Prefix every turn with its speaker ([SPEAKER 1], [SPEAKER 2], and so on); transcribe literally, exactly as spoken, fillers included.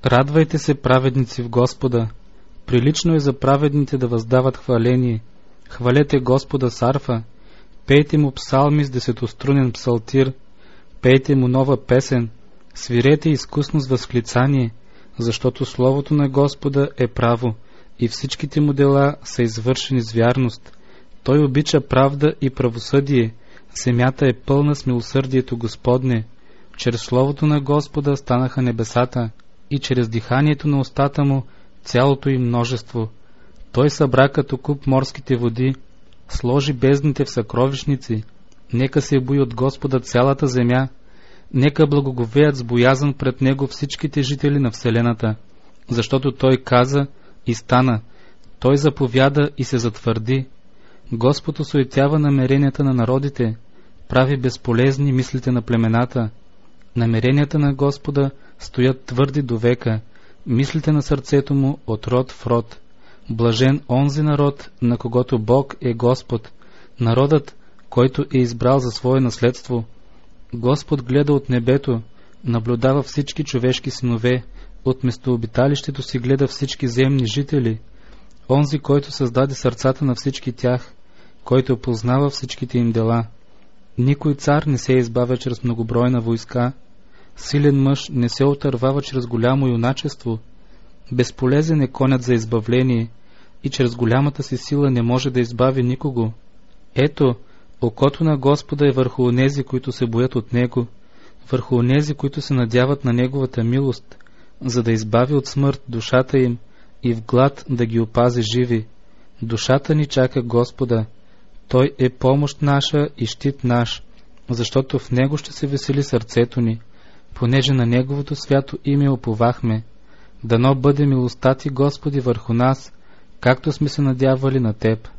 [SPEAKER 1] Радвайте се, праведници, в Господа. Прилично е за праведните да въздават хваление. Хвалете Господа с арфа, пейте му псалми с десетострунен псалтир, пейте му нова песен, свирете изкусно с възклицание, защото Словото на Господа е право и всичките му дела са извършени с вярност. Той обича правда и правосъдие, земята е пълна с милосърдието Господне. Чрез Словото на Господа станаха небесата и чрез диханието на устата му цялото им множество. Той събра като куп морските води, сложи бездните в съкровищници. Нека се бои от Господа цялата земя, нека благоговеят с боязън пред Него всичките жители на вселената, защото Той каза и стана, Той заповяда и се затвърди. Господ осуетява намеренията на народите, прави безполезни мислите на племената. Намеренията на Господа стоят твърди до века, мислите на сърцето му от род в род. Блажен онзи народ, на когото Бог е Господ, народът, който е избрал за свое наследство. Господ гледа от небето, наблюдава всички човешки синове, от местообиталището си гледа всички земни жители. Онзи, който създаде сърцата на всички тях, който познава всичките им дела. Никой цар не се избавя чрез многобройна войска, силен мъж не се отървава чрез голямо юначество, безполезен е конят за избавление и чрез голямата си сила не може да избави никого. Ето, окото на Господа е върху онези, които се боят от Него, върху онези, които се надяват на Неговата милост, за да избави от смърт душата им и в глад да ги опази живи. Душата ни чака Господа. Той е помощ наша и щит наш, защото в Него ще се весели сърцето ни, понеже на Неговото свято име уповахме. Дано бъде милостта Ти, Господи, върху нас, както сме се надявали на Теб.